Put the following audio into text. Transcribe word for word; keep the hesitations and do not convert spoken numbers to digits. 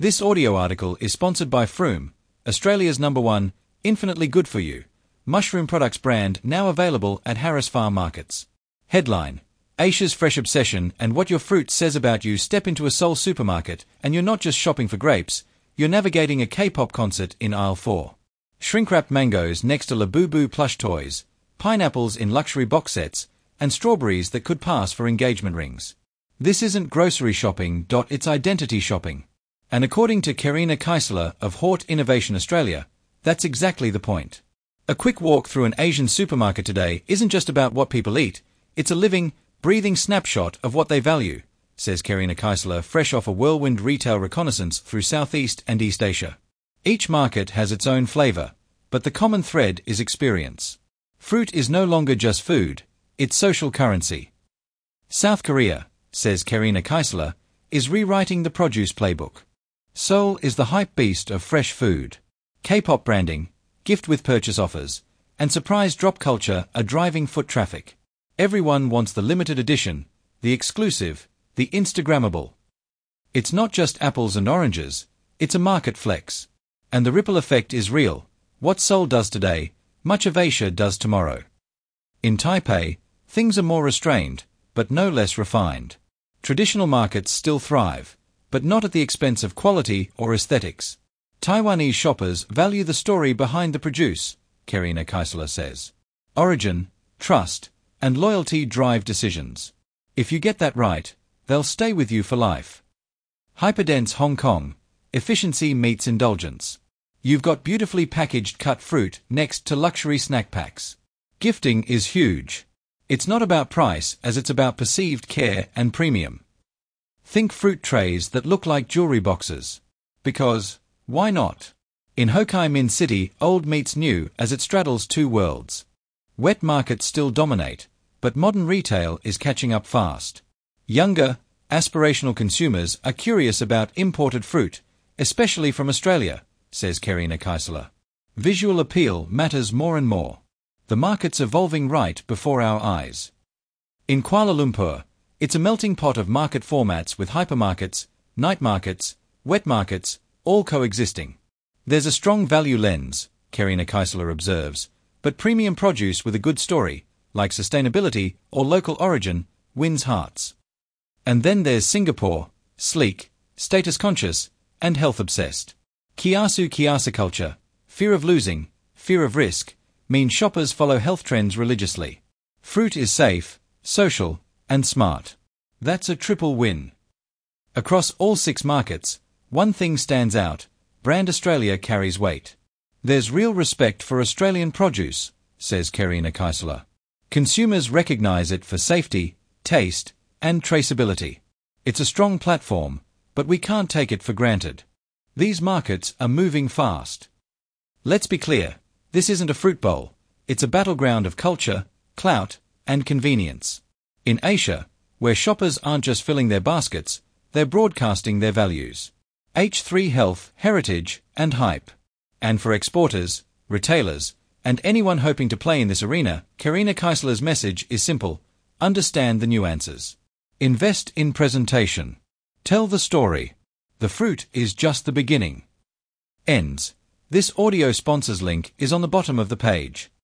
This audio article is sponsored by Froome, Australia's number one, infinitely good for you, mushroom products brand now available at Harris Farm Markets. Headline: Aisha's fresh obsession and what your fruit says about you. Step into a Seoul supermarket and you're not just shopping for grapes, you're navigating a K-pop concert in aisle four. Shrink-wrapped mangoes next to Labubu plush toys, pineapples in luxury box sets, and strawberries that could pass for engagement rings. This isn't grocery shopping, it's identity shopping. And according to Karina Keisler of Hort Innovation Australia, that's exactly the point. A quick walk through an Asian supermarket today isn't just about what people eat, it's a living, breathing snapshot of what they value, says Karina Keisler, fresh off a whirlwind retail reconnaissance through Southeast and East Asia. Each market has its own flavor, but the common thread is experience. Fruit is no longer just food, it's social currency. South Korea, says Karina Keisler, is rewriting the produce playbook. Seoul is the hype beast of fresh food. K-pop branding, gift with purchase offers, and surprise drop culture are driving foot traffic. Everyone wants the limited edition, the exclusive, the Instagrammable. It's not just apples and oranges, it's a market flex. And the ripple effect is real. What Seoul does today, much of Asia does tomorrow. In Taipei, things are more restrained, but no less refined. Traditional markets still thrive, but not at the expense of quality or aesthetics. Taiwanese shoppers value the story behind the produce, Karina Keisler says. Origin, trust, and loyalty drive decisions. If you get that right, they'll stay with you for life. Hyperdense Hong Kong, efficiency meets indulgence. You've got beautifully packaged cut fruit next to luxury snack packs. Gifting is huge. It's not about price as it's about perceived care and premium. Think fruit trays that look like jewelry boxes. Because, why not? In Ho Chi Minh City, old meets new as it straddles two worlds. Wet markets still dominate, but modern retail is catching up fast. Younger, aspirational consumers are curious about imported fruit, especially from Australia, says Karina Keisler. Visual appeal matters more and more. The market's evolving right before our eyes. In Kuala Lumpur, it's a melting pot of market formats with hypermarkets, night markets, wet markets, all coexisting. There's a strong value lens, Karina Keisler observes, but premium produce with a good story, like sustainability or local origin, wins hearts. And then there's Singapore, sleek, status-conscious, and health-obsessed. Kiasu Kiasa culture, fear of losing, fear of risk, means shoppers follow health trends religiously. Fruit is safe, social, and smart. That's a triple win. Across all six markets, one thing stands out: brand Australia carries weight. There's real respect for Australian produce, says Karina Keisler. Consumers recognize it for safety, taste, and traceability. It's a strong platform, but we can't take it for granted. These markets are moving fast. Let's be clear, this isn't a fruit bowl, it's a battleground of culture, clout, and convenience. In Asia, where shoppers aren't just filling their baskets, they're broadcasting their values. H three Health, Heritage, and Hype. And for exporters, retailers, and anyone hoping to play in this arena, Karina Keisler's message is simple: understand the nuances. Invest in presentation. Tell the story. The fruit is just the beginning. Ends. This audio sponsors link is on the bottom of the page.